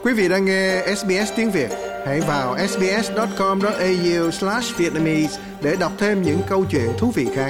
Quý vị đang nghe SBS tiếng Việt. Hãy vào sbs.com.au/vietnamese để đọc thêm những câu chuyện thú vị khác.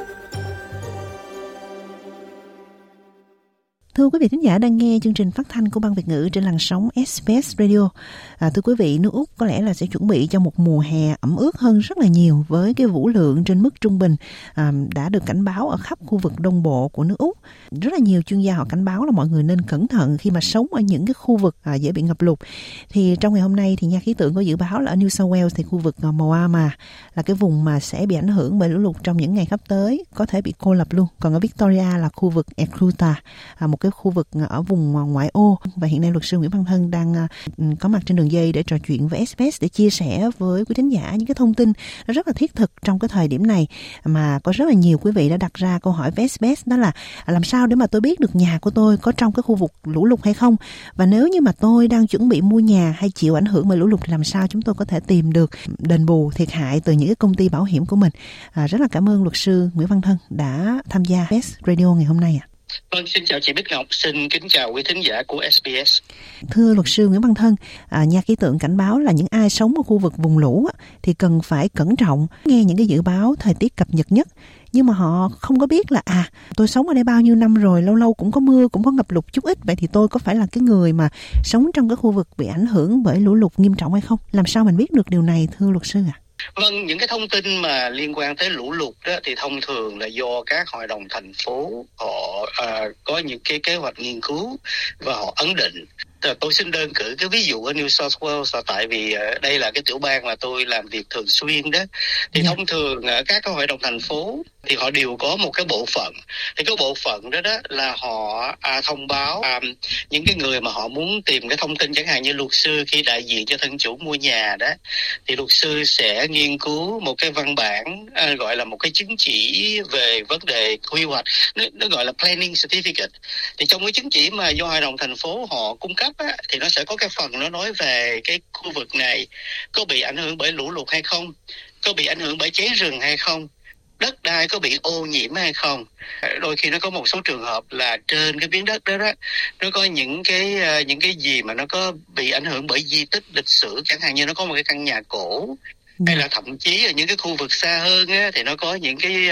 Thưa quý vị thính giả đang nghe chương trình phát thanh của Ban Việt ngữ trên làn sóng SBS Radio. Thưa quý vị, nước Úc có lẽ là sẽ chuẩn bị cho một mùa hè ẩm ướt hơn rất là nhiều với cái vũ lượng trên mức trung bình đã được cảnh báo ở khắp khu vực đông bộ của nước Úc. Rất là nhiều chuyên gia họ cảnh báo là mọi người nên cẩn thận khi mà sống ở những cái khu vực dễ bị ngập lụt. Thì trong ngày hôm nay thì nhà khí tượng có dự báo là ở New South Wales thì khu vực Moama là cái vùng mà sẽ bị ảnh hưởng bởi lũ lụt trong những ngày sắp tới, có thể bị cô lập luôn. Còn ở Victoria là khu vực Ecruta, một cái khu vực ở vùng ngoại ô. Và hiện nay luật sư Nguyễn Văn Thân đang có mặt trên đường dây để trò chuyện với SBS để chia sẻ với quý thính giả những cái thông tin rất là thiết thực trong cái thời điểm này, mà có rất là nhiều quý vị đã đặt ra câu hỏi với SBS, đó là làm sao để mà tôi biết được nhà của tôi có trong cái khu vực lũ lụt hay không, và nếu như mà tôi đang chuẩn bị mua nhà hay chịu ảnh hưởng bởi lũ lụt thì làm sao chúng tôi có thể tìm được đền bù thiệt hại từ những cái công ty bảo hiểm của mình. Rất là cảm ơn luật sư Nguyễn Văn Thân đã tham gia SBS Radio ngày hôm nay. Vâng, xin chào chị Bích Ngọc, xin kính chào quý thính giả của SBS. Thưa luật sư Nguyễn Văn Thân, nhà khí tượng cảnh báo là những ai sống ở khu vực vùng lũ thì cần phải cẩn trọng, nghe những cái dự báo thời tiết cập nhật nhất. Nhưng mà họ không có biết là tôi sống ở đây bao nhiêu năm rồi, lâu lâu cũng có mưa, cũng có ngập lụt chút ít, vậy thì tôi có phải là cái người mà sống trong cái khu vực bị ảnh hưởng bởi lũ lụt nghiêm trọng hay không? Làm sao mình biết được điều này thưa luật sư ạ? Vâng, những cái thông tin mà liên quan tới lũ lụt đó thì thông thường là do các hội đồng thành phố họ có những cái kế hoạch nghiên cứu và họ ấn định. Tôi xin đơn cử cái ví dụ ở New South Wales là tại vì đây là cái tiểu bang mà tôi làm việc thường xuyên đó. Thì thông thường các cái hội đồng thành phố thì họ đều có một cái bộ phận. Thì cái bộ phận đó là họ thông báo những cái người mà họ muốn tìm cái thông tin, chẳng hạn như luật sư khi đại diện cho thân chủ mua nhà đó, thì luật sư sẽ nghiên cứu một cái văn bản gọi là một cái chứng chỉ về vấn đề quy hoạch, nó gọi là planning certificate. Thì trong cái chứng chỉ mà do hội đồng thành phố họ cung cấp thì nó sẽ có cái phần nó nói về cái khu vực này có bị ảnh hưởng bởi lũ lụt hay không, có bị ảnh hưởng bởi cháy rừng hay không, đất đai có bị ô nhiễm hay không. Đôi khi nó có một số trường hợp là trên cái miếng đất đó nó có những cái gì mà nó có bị ảnh hưởng bởi di tích lịch sử, chẳng hạn như nó có một cái căn nhà cổ, hay là thậm chí ở những cái khu vực xa hơn thì nó có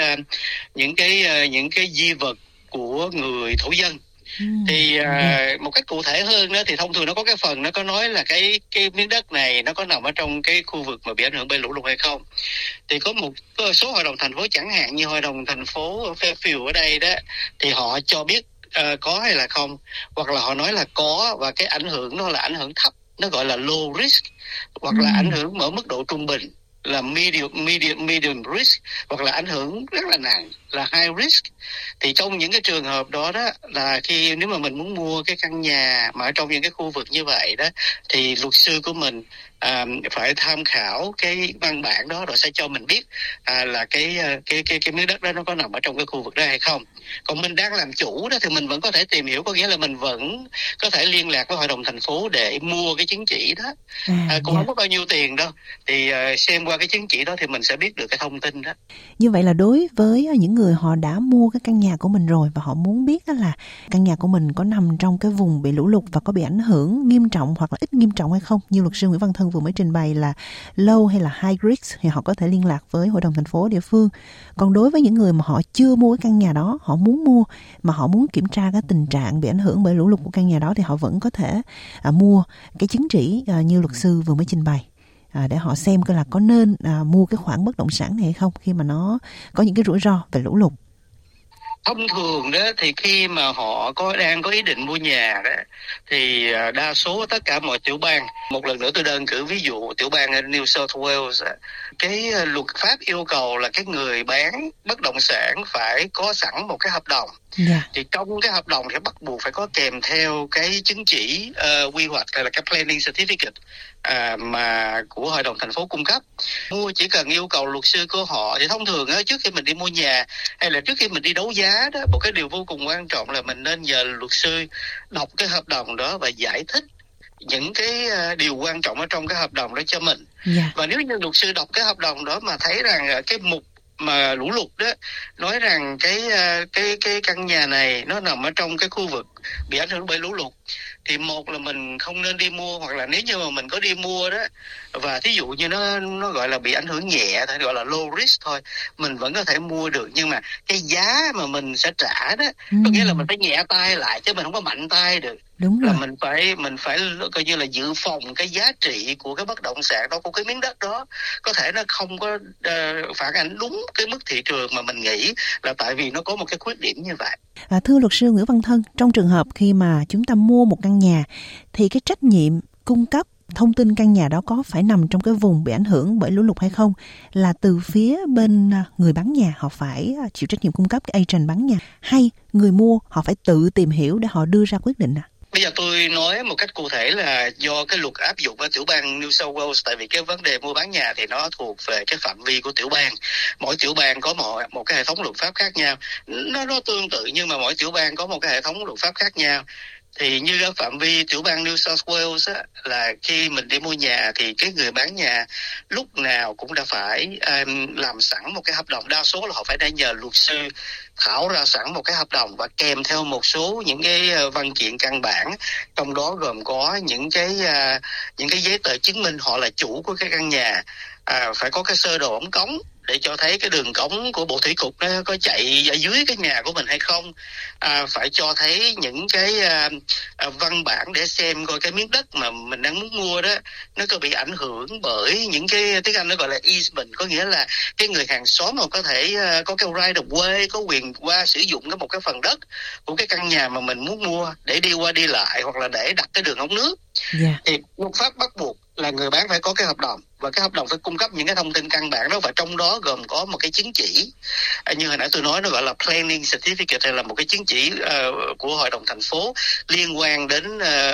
những cái di vật của người thổ dân. Thì một cách cụ thể hơn đó thì thông thường nó có cái phần nó có nói là cái miếng đất này nó có nằm ở trong cái khu vực mà bị ảnh hưởng bởi lũ lụt hay không. Thì có một số hội đồng thành phố, chẳng hạn như hội đồng thành phố ở Fairfield ở đây đó, thì họ cho biết có hay là không, hoặc là họ nói là có và cái ảnh hưởng nó là ảnh hưởng thấp, nó gọi là low risk, hoặc là ảnh hưởng ở mức độ trung bình là medium risk, hoặc là ảnh hưởng rất là nặng là high risk. Thì trong những cái trường hợp đó là khi nếu mà mình muốn mua cái căn nhà mà ở trong những cái khu vực như vậy đó, thì luật sư của mình phải tham khảo cái văn bản đó rồi sẽ cho mình biết là cái miếng đất đó nó có nằm ở trong cái khu vực đó hay không. Còn mình đang làm chủ đó thì mình vẫn có thể tìm hiểu, có nghĩa là mình vẫn có thể liên lạc với hội đồng thành phố để mua cái chứng chỉ đó. Cũng không có bao nhiêu tiền đâu, thì xem qua cái chứng chỉ đó thì mình sẽ biết được cái thông tin đó. Như vậy là đối với những người họ đã mua cái căn nhà của mình rồi và họ muốn biết là căn nhà của mình có nằm trong cái vùng bị lũ lụt và có bị ảnh hưởng nghiêm trọng hoặc là ít nghiêm trọng hay không, như luật sư Nguyễn Văn Thân vừa mới trình bày là low hay là high risk, thì họ có thể liên lạc với hội đồng thành phố địa phương. Còn đối với những người mà họ chưa mua cái căn nhà đó, họ muốn mua mà họ muốn kiểm tra cái tình trạng bị ảnh hưởng bởi lũ lụt của căn nhà đó, thì họ vẫn có thể mua cái chứng chỉ như luật sư vừa mới trình bày, để họ xem coi là có nên mua cái khoản bất động sản này hay không khi mà nó có những cái rủi ro về lũ lụt. Thông thường đó thì khi mà họ đang có ý định mua nhà đó thì đa số tất cả mọi tiểu bang, một lần nữa tôi đơn cử ví dụ tiểu bang New South Wales, cái luật pháp yêu cầu là cái người bán bất động sản phải có sẵn một cái hợp đồng. Thì trong cái hợp đồng thì bắt buộc phải có kèm theo cái chứng chỉ quy hoạch, là cái planning certificate mà của hội đồng thành phố cung cấp. Mua chỉ cần yêu cầu luật sư của họ. Thì thông thường trước khi mình đi mua nhà hay là trước khi mình đi đấu giá đó, một cái điều vô cùng quan trọng là mình nên nhờ luật sư đọc cái hợp đồng đó và giải thích những cái điều quan trọng ở trong cái hợp đồng đó cho mình. Và nếu như luật sư đọc cái hợp đồng đó mà thấy rằng cái mục mà lũ lụt đó, nói rằng cái căn nhà này nó nằm ở trong cái khu vực bị ảnh hưởng bởi lũ lụt, thì một là mình không nên đi mua, hoặc là nếu như mà mình có đi mua đó và thí dụ như nó gọi là bị ảnh hưởng nhẹ thôi, gọi là low risk thôi, mình vẫn có thể mua được. Nhưng mà cái giá mà mình sẽ trả đó, có nghĩa là mình phải nhẹ tay lại chứ mình không có mạnh tay được. Đúng rồi. Là mình phải coi như là dự phòng cái giá trị của cái bất động sản đó, của cái miếng đất đó. Có thể nó không có phản ánh đúng cái mức thị trường mà mình nghĩ, là tại vì nó có một cái khuyết điểm như vậy. Thưa luật sư Nguyễn Văn Thân, trong trường hợp khi mà chúng ta mua một căn nhà thì cái trách nhiệm cung cấp thông tin căn nhà đó có phải nằm trong cái vùng bị ảnh hưởng bởi lũ lụt hay không, là từ phía bên người bán nhà họ phải chịu trách nhiệm cung cấp, cái agent bán nhà, hay người mua họ phải tự tìm hiểu để họ đưa ra quyết định à? Bây giờ tôi nói một cách cụ thể là do cái luật áp dụng ở tiểu bang New South Wales, tại vì cái vấn đề mua bán nhà thì nó thuộc về cái phạm vi của tiểu bang. Mỗi tiểu bang có một cái hệ thống luật pháp khác nhau. Nó tương tự nhưng mà mỗi tiểu bang có một cái hệ thống luật pháp khác nhau. Thì như ở phạm vi tiểu bang New South Wales á, là khi mình đi mua nhà thì cái người bán nhà lúc nào cũng đã phải làm sẵn một cái hợp đồng. Đa số là họ phải đã nhờ luật sư thảo ra sẵn một cái hợp đồng và kèm theo một số những cái văn kiện căn bản, trong đó gồm có những cái giấy tờ chứng minh họ là chủ của cái căn nhà, phải có cái sơ đồ ống cống để cho thấy cái đường cống của Bộ Thủy Cục nó có chạy ở dưới cái nhà của mình hay không, phải cho thấy những cái văn bản để xem coi cái miếng đất mà mình đang muốn mua đó nó có bị ảnh hưởng bởi những cái, tiếng Anh nó gọi là easement, có nghĩa là cái người hàng xóm mà có thể có cái right of way, có quyền qua sử dụng một cái phần đất của cái căn nhà mà mình muốn mua để đi qua đi lại, hoặc là để đặt cái đường ống nước. Thì luật pháp bắt buộc là người bán phải có cái hợp đồng, và cái hợp đồng phải cung cấp những cái thông tin căn bản đó, và trong đó gồm có một cái chứng chỉ, như hồi nãy tôi nói, nó gọi là planning certificate, hay là một cái chứng chỉ của hội đồng thành phố liên quan đến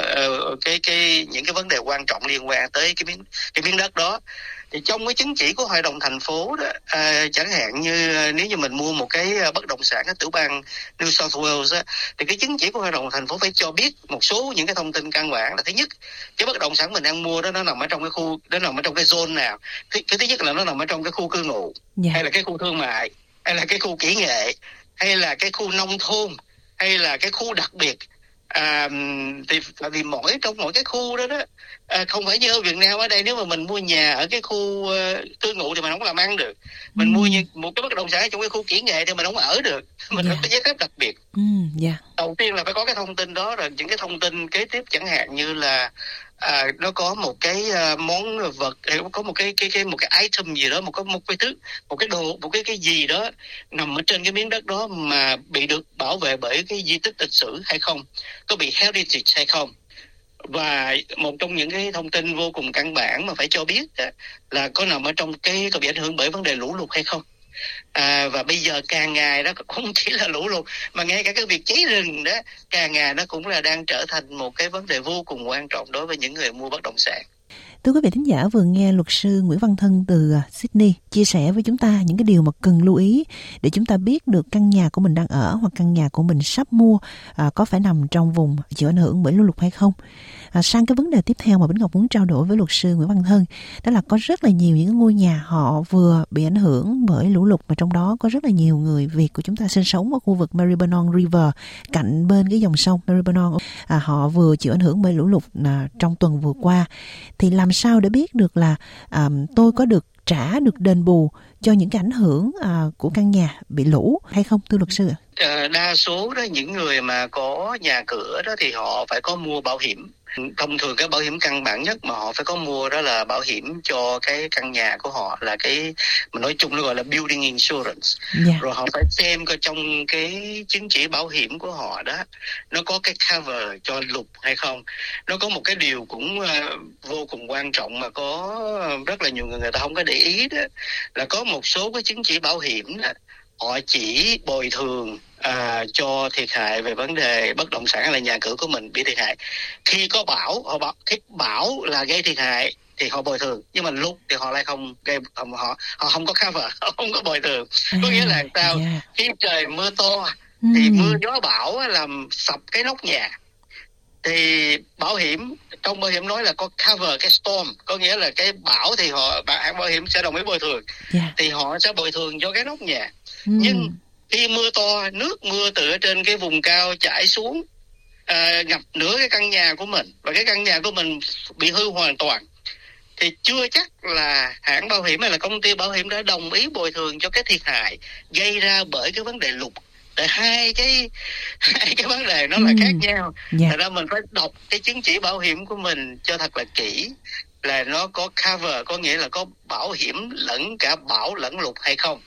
những cái vấn đề quan trọng liên quan tới cái miếng đất đó. Thì trong cái chứng chỉ của hội đồng thành phố đó, chẳng hạn như nếu như mình mua một cái bất động sản ở tiểu bang New South Wales á, thì cái chứng chỉ của hội đồng thành phố phải cho biết một số những cái thông tin căn bản. Là thứ nhất, cái bất động sản mình đang mua đó nó nằm ở trong cái khu, nó nằm ở trong cái zone nào. Cái thứ nhất là nó nằm ở trong cái khu cư ngụ, hay là cái khu thương mại, hay là cái khu kỹ nghệ, hay là cái khu nông thôn, hay là cái khu đặc biệt. Thì tại vì trong mỗi cái khu đó không phải như ở Việt Nam. Ở đây nếu mà mình mua nhà ở cái khu cư ngụ thì mình không làm ăn được. Mình mua một cái bất động sản trong cái khu kỹ nghệ thì mình không ở được. Mình phải có giấy phép đặc biệt. Đầu tiên là phải có cái thông tin đó, rồi những cái thông tin kế tiếp chẳng hạn như là nó có một cái món vật, có một cái item gì đó, một cái thứ, một cái đồ, một cái gì đó nằm ở trên cái miếng đất đó mà bị được bảo vệ bởi cái di tích lịch sử hay không, có bị heritage hay không. Và một trong những cái thông tin vô cùng căn bản mà phải cho biết là có nằm ở trong có bị ảnh hưởng bởi vấn đề lũ lụt hay không. Và bây giờ càng ngày đó không chỉ là lũ lụt mà ngay cả cái việc cháy rừng đó, càng ngày nó cũng là đang trở thành một cái vấn đề vô cùng quan trọng đối với những người mua bất động sản. Thưa quý vị thính giả, vừa nghe luật sư Nguyễn Văn Thân từ Sydney chia sẻ với chúng ta những cái điều mà cần lưu ý để chúng ta biết được căn nhà của mình đang ở hoặc căn nhà của mình sắp mua có phải nằm trong vùng chịu ảnh hưởng bởi lũ lụt hay không. Sang cái vấn đề tiếp theo mà Bỉnh Ngọc muốn trao đổi với luật sư Nguyễn Văn Thân, đó là có rất là nhiều những ngôi nhà họ vừa bị ảnh hưởng bởi lũ lụt, mà trong đó có rất là nhiều người Việt của chúng ta sinh sống ở khu vực Maribyrnong River, cạnh bên cái dòng sông Maribyrnong. Họ vừa chịu ảnh hưởng bởi lũ lụt trong tuần vừa qua. Thì làm sao để biết được là tôi có được trả được đền bù cho những cái ảnh hưởng của căn nhà bị lũ hay không, thưa luật sư ạ? Đa số đó, những người mà có nhà cửa đó thì họ phải có mua bảo hiểm. Thông thường cái bảo hiểm căn bản nhất mà họ phải có mua đó là bảo hiểm cho cái căn nhà của họ, là cái mình nói chung nó gọi là building insurance. Rồi họ phải xem coi trong cái chứng chỉ bảo hiểm của họ đó nó có cái cover cho lụt hay không. Nó có một cái điều cũng vô cùng quan trọng mà có rất là nhiều người ta không có để ý đó, là có một số cái chứng chỉ bảo hiểm đó, họ chỉ bồi thường cho thiệt hại về vấn đề bất động sản hay là nhà cửa của mình bị thiệt hại. Khi có bão, cái bão là gây thiệt hại thì họ bồi thường, nhưng mà lụt thì họ lại không gây, họ không có cover, họ không có bồi thường. Có nghĩa là sao? Khi trời mưa to thì mưa gió bão làm sập cái nóc nhà, thì trong bảo hiểm nói là có cover cái storm, có nghĩa là cái bão thì hãng bảo hiểm sẽ đồng ý bồi thường. Thì họ sẽ bồi thường cho cái nóc nhà. Nhưng khi mưa to, nước mưa từ trên cái vùng cao chảy xuống, ngập nửa cái căn nhà của mình, và cái căn nhà của mình bị hư hoàn toàn, thì chưa chắc là hãng bảo hiểm hay là công ty bảo hiểm đã đồng ý bồi thường cho cái thiệt hại gây ra bởi cái vấn đề lụt. Tại hai cái vấn đề nó là khác nhau. Thật ra mình phải đọc cái chứng chỉ bảo hiểm của mình cho thật là kỹ, là nó có cover, có nghĩa là có bảo hiểm lẫn cả bão lẫn lụt hay không.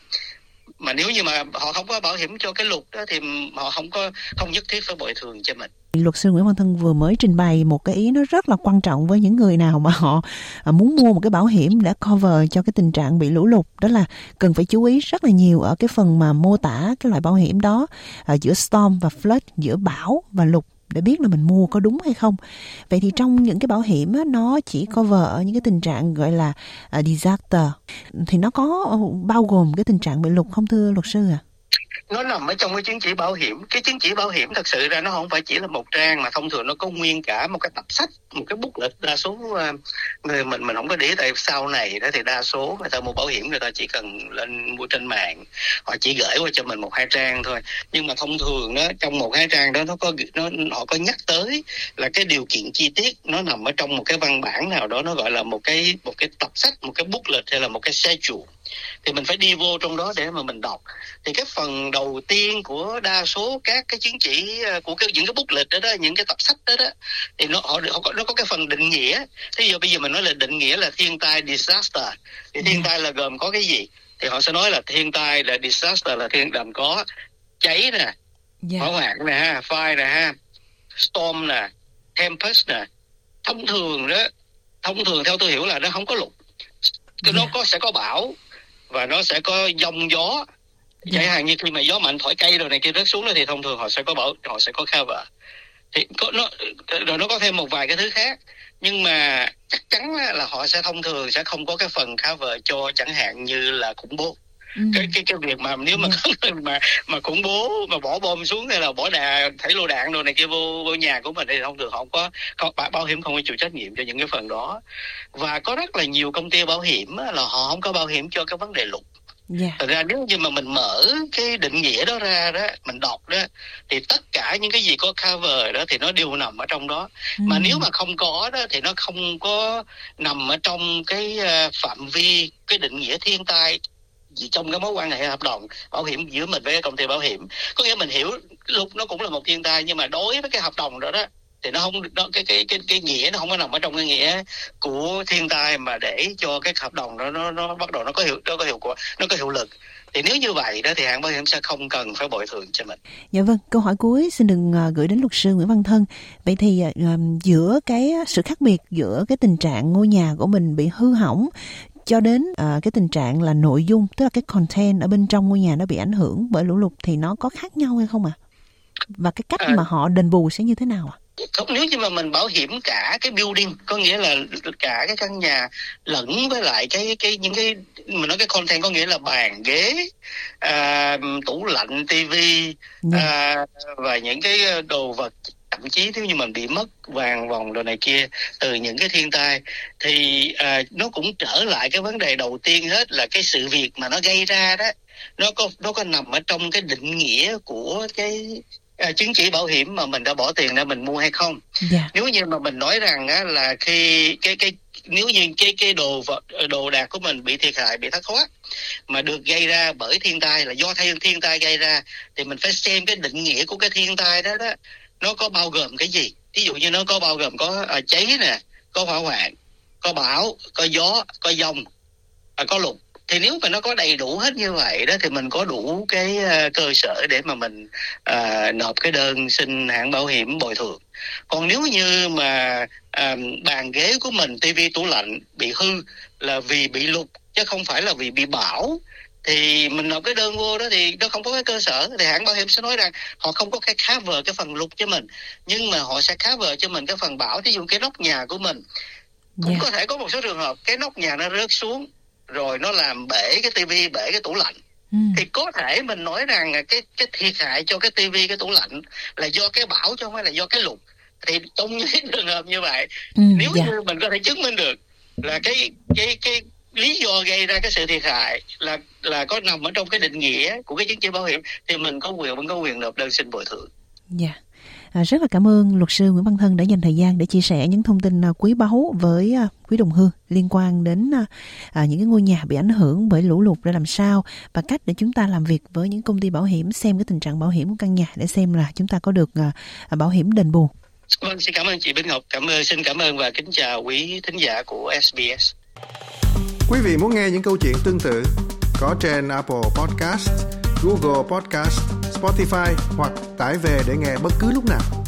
Mà nếu như mà họ không có bảo hiểm cho cái lụt đó thì họ không nhất thiết phải bồi thường cho mình. Luật sư Nguyễn Văn Thân vừa mới trình bày một cái ý nó rất là quan trọng với những người nào mà họ muốn mua một cái bảo hiểm để cover cho cái tình trạng bị lũ lụt, đó là cần phải chú ý rất là nhiều ở cái phần mà mô tả cái loại bảo hiểm đó giữa storm và flood, giữa bão và lụt, để biết là mình mua có đúng hay không. Vậy thì trong những cái bảo hiểm á, nó chỉ cover ở những cái tình trạng gọi là disaster, thì nó có bao gồm cái tình trạng bị lụt không thưa luật sư ạ? Nó nằm ở trong cái chứng chỉ bảo hiểm. Cái chứng chỉ bảo hiểm thật sự ra nó không phải chỉ là một trang, mà thông thường nó có nguyên cả một cái tập sách, một cái booklet. Đa số người mình không có để ý, tại sau này đó thì đa số người ta mua bảo hiểm người ta chỉ cần lên mua trên mạng, họ chỉ gửi qua cho mình 1-2 trang thôi. Nhưng mà thông thường đó, trong 1-2 trang đó họ có nhắc tới là cái điều kiện chi tiết nó nằm ở trong một cái văn bản nào đó, nó gọi là một cái tập sách, một cái booklet hay là một cái schedule. Thì mình phải đi vô trong đó để mà mình đọc. Thì cái phần đầu tiên của đa số các cái chứng chỉ của những cái booklet đó, những cái tập sách đó, thì nó có cái phần định nghĩa. Thí dụ bây giờ mình nói là định nghĩa là thiên tai disaster, thì thiên tai là gồm có cái gì? Thì họ sẽ nói là thiên tai là disaster là thiên gồm có cháy nè, hỏa hoạn nè ha, fire nè ha, storm nè, tempest nè. Thông thường theo tôi hiểu là nó không có lụt. Nó sẽ có bão và nó sẽ có giông gió. Chẳng hạn như khi mà gió mạnh thổi cây rồi này kia rớt xuống đó, thì thông thường họ sẽ có cover. Thì nó có thêm một vài cái thứ khác, nhưng mà chắc chắn là họ sẽ thông thường sẽ không có cái phần cover cho chẳng hạn như là khủng bố. Cái việc mà nếu mà có người mà khủng bố mà bỏ bom xuống hay là bỏ thảy lô đạn đồ này kia vô nhà của mình thì thông thường họ không có bảo hiểm, không có chịu trách nhiệm cho những cái phần đó. Và có rất là nhiều công ty bảo hiểm là họ không có bảo hiểm cho cái vấn đề lụt. Thật ra nếu như mà mình mở cái định nghĩa đó ra đó, mình đọc đó, thì tất cả những cái gì có cover đó thì nó đều nằm ở trong đó. Mà nếu mà không có đó thì nó không có nằm ở trong cái phạm vi cái định nghĩa thiên tai trong cái mối quan hệ hợp đồng bảo hiểm giữa mình với cái công ty bảo hiểm. Có nghĩa mình hiểu lụt nó cũng là một thiên tai, nhưng mà đối với cái hợp đồng đó thì nó không, cái nghĩa nó không có nằm ở trong cái nghĩa của thiên tai mà để cho cái hợp đồng đó nó bắt đầu nó có hiệu quả, nó có hiệu lực. Thì nếu như vậy đó thì hãng bảo hiểm sẽ không cần phải bồi thường cho mình. Dạ vâng, câu hỏi cuối xin đừng gửi đến luật sư Nguyễn Văn Thân. Vậy thì giữa cái sự khác biệt giữa cái tình trạng ngôi nhà của mình bị hư hỏng cho đến cái tình trạng là nội dung, tức là cái content ở bên trong ngôi nhà nó bị ảnh hưởng bởi lũ lụt, thì nó có khác nhau hay không ạ? Và cái cách mà họ đền bù sẽ như thế nào ạ? Không, nếu như mà mình bảo hiểm cả cái building, có nghĩa là cả cái căn nhà lẫn với lại những cái mình nói cái content, có nghĩa là bàn ghế, tủ lạnh, tivi, và những cái đồ vật, thậm chí nếu như mình bị mất vàng vòng đồ này kia từ những cái thiên tai, thì nó cũng trở lại cái vấn đề đầu tiên hết là cái sự việc mà nó gây ra đó, nó có nằm ở trong cái định nghĩa của cái chứng chỉ bảo hiểm mà mình đã bỏ tiền ra mình mua hay không. Nếu như mà mình nói rằng á, là khi nếu như cái đồ đạc của mình bị thiệt hại, bị thất thoát mà được gây ra bởi thiên tai, là do thiên tai gây ra, thì mình phải xem cái định nghĩa của cái thiên tai đó nó có bao gồm cái gì. Ví dụ như nó có bao gồm có cháy nè, có hỏa hoạn, có bão, có gió, có giông, có lụt. Thì nếu mà nó có đầy đủ hết như vậy đó thì mình có đủ cái cơ sở để mà mình nộp cái đơn xin hãng bảo hiểm bồi thường. Còn nếu như mà bàn ghế của mình, tivi, tủ lạnh bị hư là vì bị lụt chứ không phải là vì bị bão, thì mình nộp cái đơn vô đó thì nó không có cái cơ sở, thì hãng bảo hiểm sẽ nói rằng họ không có cái cover cái phần lụt cho mình, nhưng mà họ sẽ cover cho mình cái phần bão. Ví dụ cái nóc nhà của mình cũng có thể có một số trường hợp cái nóc nhà nó rớt xuống rồi nó làm bể cái tivi, bể cái tủ lạnh, thì có thể mình nói rằng cái thiệt hại cho cái tivi, cái tủ lạnh là do cái bão chứ không phải là do cái lụt. Thì trong những trường hợp như vậy, nếu như mình có thể chứng minh được là cái lý do gây ra cái sự thiệt hại là có nằm ở trong cái định nghĩa của cái chứng chỉ bảo hiểm, thì mình có quyền nộp đơn xin bồi thường. Dạ. Rất là cảm ơn luật sư Nguyễn Văn Thân đã dành thời gian để chia sẻ những thông tin quý báu với quý đồng hương liên quan đến những cái ngôi nhà bị ảnh hưởng bởi lũ lụt ra làm sao, và cách để chúng ta làm việc với những công ty bảo hiểm, xem cái tình trạng bảo hiểm của căn nhà để xem là chúng ta có được bảo hiểm đền bù. Vâng, xin cảm ơn chị Bích Ngọc, xin cảm ơn và kính chào quý thính giả của SBS. Quý vị muốn nghe những câu chuyện tương tự có trên Apple Podcast, Google Podcast, Spotify hoặc tải về để nghe bất cứ lúc nào.